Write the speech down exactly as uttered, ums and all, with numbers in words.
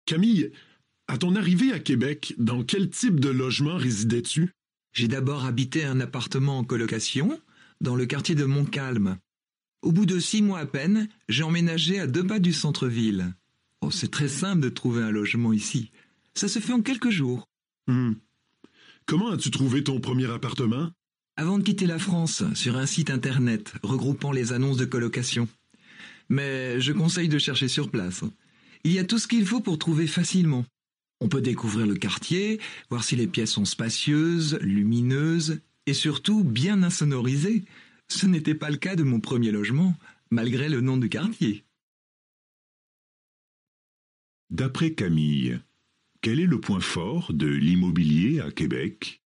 Camille, à ton arrivée à Québec, dans quel type de logement résidais-tu? J'ai d'abord habité un appartement en colocation, dans le quartier de Montcalm. Au bout de six mois à peine, j'ai emménagé à deux pas du centre-ville. Oh, c'est très simple de trouver un logement ici. Ça se fait en quelques jours. Hmm. Comment as-tu trouvé ton premier appartement? Avant de quitter la France, sur un site internet regroupant les annonces de colocation. Mais je conseille de chercher sur place. Il y a tout ce qu'il faut pour trouver facilement. On peut découvrir le quartier, voir si les pièces sont spacieuses, lumineuses et surtout bien insonorisées. Ce n'était pas le cas de mon premier logement, malgré le nom du quartier. D'après Camille, quel est le point fort de l'immobilier à Québec?